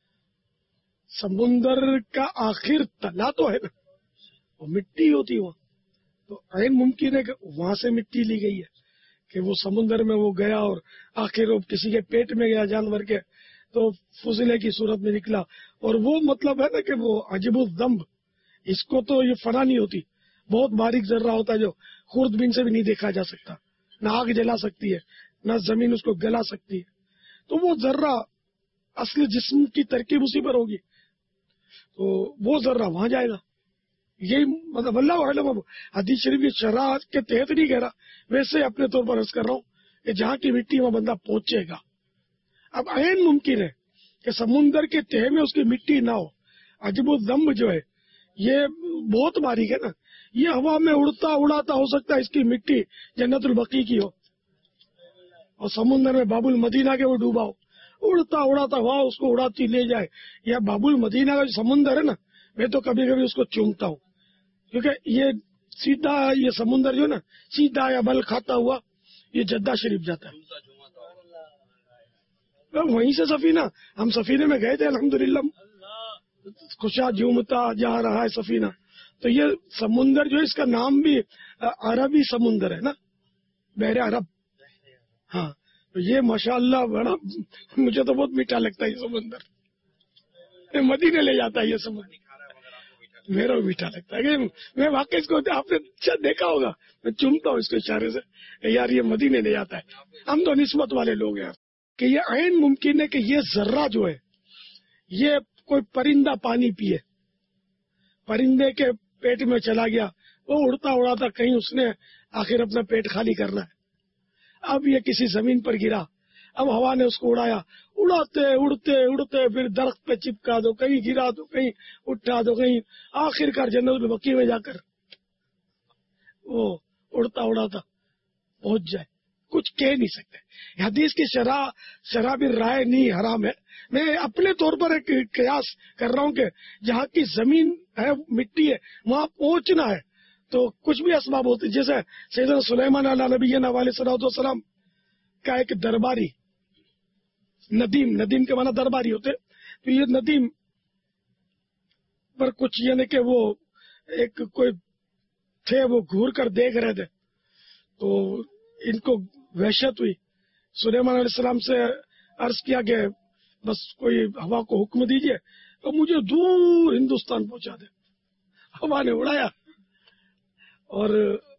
سمندر کا آخر تلا تو ہے نا, وہ مٹی ہوتی وہاں, تو عین ممکن ہے کہ وہاں سے مٹی لی گئی ہے کہ وہ سمندر میں وہ گیا اور آخر وہ کسی کے پیٹ میں گیا جانور کے, تو فضلے کی صورت میں نکلا. اور وہ مطلب ہے نا کہ وہ عجب الذنب, اس کو تو یہ فنا نہیں ہوتی, بہت باریک ذرہ ہوتا ہے جو خوردبین سے بھی نہیں دیکھا جا سکتا, نہ آگ جلا سکتی ہے نہ زمین اس کو گلا سکتی ہے. تو وہ ذرہ اصل جسم کی ترکیب اسی پر ہوگی, تو وہ ذرہ وہاں جائے گا. یہی مطلب اللہ علم. اب حدیث شریف کی شرح کے تحت نہیں کہہ رہا, ویسے اپنے طور پر عرض کر رہا ہوں کہ جہاں کی مٹی وہاں بندہ پہنچے گا. اب عین ممکن ہے کہ سمندر کے تہ میں اس کی مٹی نہ ہو. عجب الذنب جو ہے یہ بہت باریک ہے نا, یہ ہوا میں اڑتا اڑاتا ہو سکتا ہے اس کی مٹی جنت البقیع کی ہو, اور سمندر میں باب المدینہ کے وہ ڈوبا ہو, اڑتا اڑاتا ہوا اس کو اڑاتی لے جائے. یا باب المدینہ کا جو سمندر ہے نا, میں تو کبھی کبھی اس کو چومتا ہوں, کیونکہ یہ سیدھا یہ سمندر جو ہے نا سیدھا یا بل کھاتا ہوا یہ جدہ شریف جاتا ہے. وہیں سے سفینہ, ہم سفینے میں گئے تھے الحمدللہ, خوشا جھومتا جا رہا ہے سفینہ. تو یہ سمندر جو ہے اس کا نام بھی عربی سمندر ہے نا, بحر عرب. ہاں, تو یہ ماشاءاللہ بڑا مجھے تو بہت میٹھا لگتا ہے یہ سمندر, مدینے لے جاتا ہے یہ سمندر, میرا بھی میٹھا لگتا ہے. میں واقعی اس کو آپ نے دیکھا ہوگا, میں چومتا ہوں اس کو اشارے سے کہ یار یہ مدینے لے جاتا ہے. ہم تو نسبت والے لوگ ہیں کہ یہ عین ممکن ہے کہ یہ ذرہ جو ہے یہ کوئی پرندہ پانی پیے, پرندے کے پیٹ میں چلا گیا, وہ اڑتا اڑاتا کہیں اس نے آخر اپنا پیٹ خالی کرنا ہے. اب یہ کسی زمین پر گرا, اب ہوا نے اس کو اڑایا, اڑاتے اڑتے اڑتے پھر درخت پہ چپکا دو, کہیں گرا دو, کہیں اٹھا دو, کہیں آخر کار جنت البقیع میں جا کر وہ اڑتا اڑاتا پہنچ جائے. کچھ کہہ نہیں سکتے. حدیث کی شرح شرح بھی رائے نہیں حرام ہے. میں اپنے طور پر ایک قیاس کر رہا ہوں کہ جہاں کی زمین ہے مٹی ہے وہاں پہنچنا ہے تو کچھ بھی اسباب ہوتے ہیں. جیسے سیدنا سلیمان علیہ نبینا علیہ الصلوۃ والسلام کا ایک درباری ندیم, ندیم کے معنی درباری ہوتے, تو یہ ندیم پر کچھ یعنی کہ وہ ایک کوئی تھے وہ گھور کر دیکھ رہے تھے, تو ان کو وحشت ہوئی. سلیمان علیہ السلام سے عرض کیا کہ بس کوئی ہوا کو حکم دیجئے تو مجھے دور ہندوستان پہنچا دے. ہوا نے اڑایا اور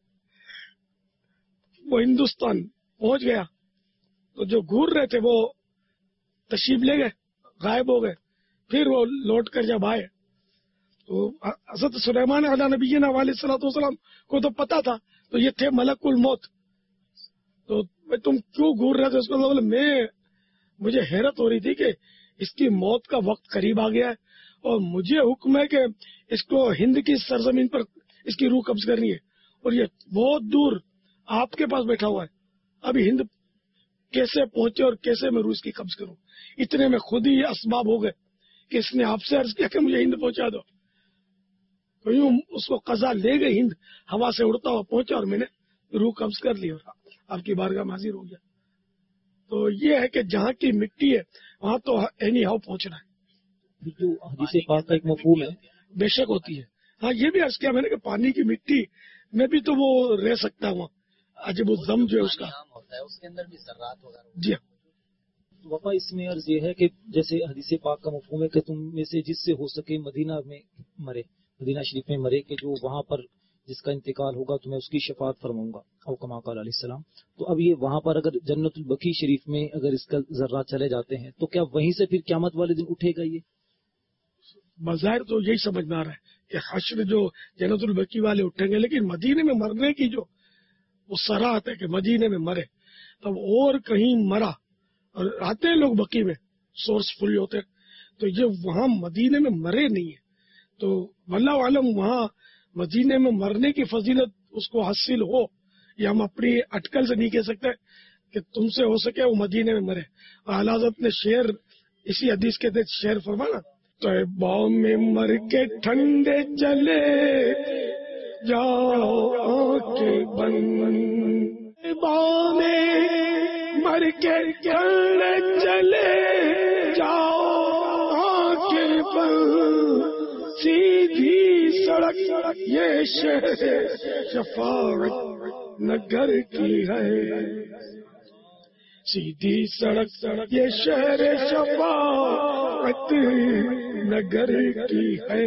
وہ ہندوستان پہنچ گیا. تو جو گھور رہے تھے وہ تشریف لے گئے, غائب ہو گئے. پھر وہ لوٹ کر جب آئے تو حضرت سلیمان علیہ نبینا علیہ الصلوۃ والسلام کو تو پتا تھا, تو یہ تھے ملک الموت. تو تم کیوں گھور رہے تھے؟ اس کو بولے میں مجھے حیرت ہو رہی تھی کہ اس کی موت کا وقت قریب آ گیا ہے اور مجھے حکم ہے کہ اس کو ہند کی سرزمین پر اس کی روح قبض کرنی ہے, اور یہ بہت دور آپ کے پاس بیٹھا ہوا ہے. ابھی ہند کیسے پہنچے اور کیسے میں روح اس کی قبض کروں؟ اتنے میں خود ہی اسباب ہو گئے کہ اس نے آپ سے عرض کیا کہ مجھے ہند پہنچا دو. تو یوں اس کو قضا لے گئی, ہند ہوا سے اڑتا ہوا پہنچا اور میں نے روح قبض کر لی اور آپ کی بارگاہ میں حاضر ہو گیا. تو یہ ہے کہ جہاں کی مٹی ہے وہاں تو اینی ہاؤ پہنچنا ہے. جو حدیث پاک کا ایک مفہوم ہے بے شک ہوتی ہے. ہاں یہ بھی عرض کیا میں نے کہ پانی کی مٹی میں بھی تو وہ رہ سکتا ہے وہاں. عجب الذم جو ہے اس کا اس کے اندر بھی ذرات وغیرہ. جی وفا اس میں عرض یہ ہے کہ جیسے حدیث پاک کا مفہوم ہے کہ تم میں سے جس سے ہو سکے مدینہ میں مرے, مدینہ شریف میں مرے, کہ جو وہاں پر جس کا انتقال ہوگا تو میں اس کی شفاعت فرماؤں گا, او کما قال علیہ السلام. تو اب یہ وہاں پر اگر جنت البقیع شریف میں اگر اس کا ذرات چلے جاتے ہیں تو کیا وہیں سے پھر قیامت والے دن اٹھے گا؟ یہ بظاہر تو یہی سمجھ میں آ رہا ہے کہ حشر جو جنت البقیع والے اٹھیں گے, لیکن مدینے میں مرنے کی جو وہ صراحت ہے کہ مدینے میں مرے, تب اور کہیں مرا اور آتے ہیں لوگ بقیع میں سورس فری ہوتے, تو یہ وہاں مدینے میں مرے نہیں ہے، تو واللہ عالم وہاں مدینے میں مرنے کی فضیلت اس کو حاصل ہو، یہ ہم اپنی اٹکل سے نہیں کہہ سکتے کہ تم سے ہو سکے وہ مدینے میں مرے. اعلی حضرت نے شعر اسی حدیث کے تحت شعر فرمانا، تو باؤ میں مر کے ٹھنڈے چلے جاؤ آنکھیں بند، باؤ میں مر کے ٹھنڈے چلے جاؤ آنکھیں بند، سیدھی سڑک یہ شہر شفاعت نگر کی ہے، سیدھی سڑک سڑک یہ شہر شفاعت نگر کی ہے.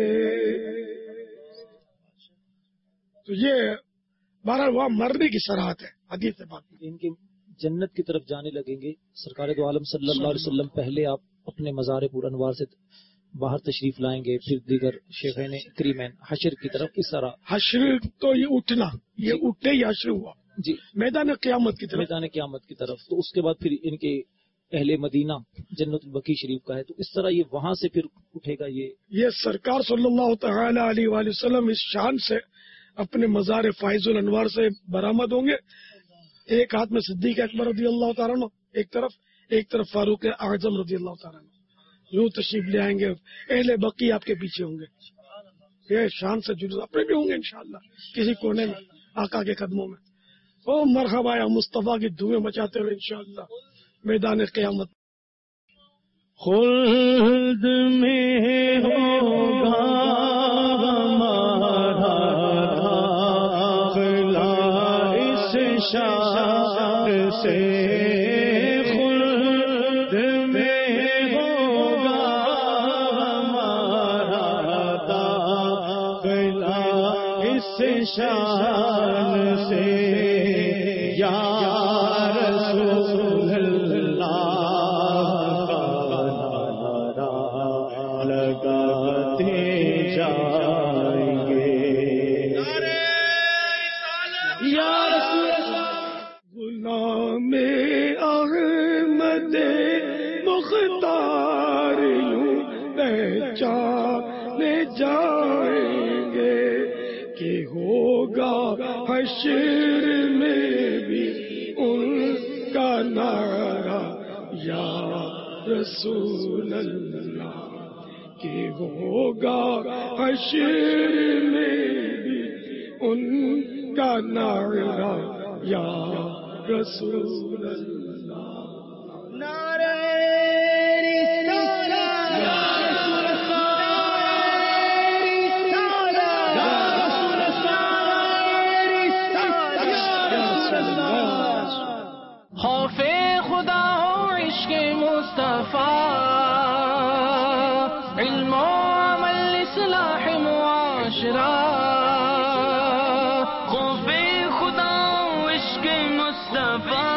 تو یہ بہرحال وہاں مرنے کی صراحت ہے. حدیث سے بات ان کے جنت کی طرف جانے لگیں گے. سرکار دو عالم صلی اللہ علیہ وسلم پہلے آپ اپنے مزار پر انوار سے باہر تشریف لائیں گے، پھر دیگر شیخین کریمین حشر کی طرف. اس طرح حشر تو یہ اٹھنا، یہ اٹھتے ہی حشر ہوا جی میدان قیامت کی طرف، میدان قیامت کی طرف. تو اس کے بعد پھر ان کے اہل مدینہ جنت البقیع شریف کا ہے، تو اس طرح یہ وہاں سے پھر اٹھے گا. یہ یہ سرکار صلی اللہ تعالی علیہ وآلہ وسلم اس شان سے اپنے مزار فائز الانوار سے برآمد ہوں گے. ایک ہاتھ میں صدیق اکبر رضی اللہ تعالیٰ عنہ ایک طرف، ایک طرف فاروق اعظم رضی اللہ تعالیٰ عنہ، یوں تشریف لے آئیں گے. اہل بقیع آپ کے پیچھے ہوں گے. یہ شان سے جلوس اپنے بھی ہوں گے انشاءاللہ کسی کونے میں آقا کے قدموں میں. او مرحبا یا مصطفیٰ کی دھوئیں مچاتے ہوئے انشاءاللہ میدان قیامت. خلد میں ہوگا ہمارا داخلہ اس شان سے، خلد میں ہوگا ہمارا داخلہ اس شان سے، یا رسول اللہ لگاتے جائیں گے. یا غلام احمد مختار یوں پہچانے جائیں گے کہ ہوگا حشر میں بھی ان کا نعرہ یا رسول اللہ، کہ ہوگا حشر میں بھی ان کا نعرہ یا رسول اللہ. نعرہ خوف خدا ہو عشق مصطفیٰ، علم و عمل اصلاح معاشرہ. خوف خدا ہو عشق مصطفیٰ،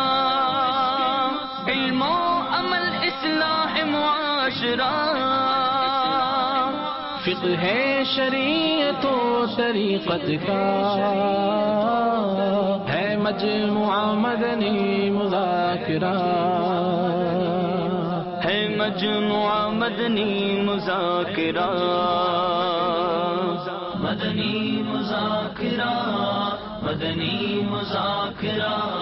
علم و عمل اصلاح معاشرہ. فقہ ہے شریعت و طریقت کا، ہے مجموعہ مدنی مذاکرہ، ہے مجموعہ مدنی مذاکرہ، مدنی مذاکرہ، مدنی مذاکرہ.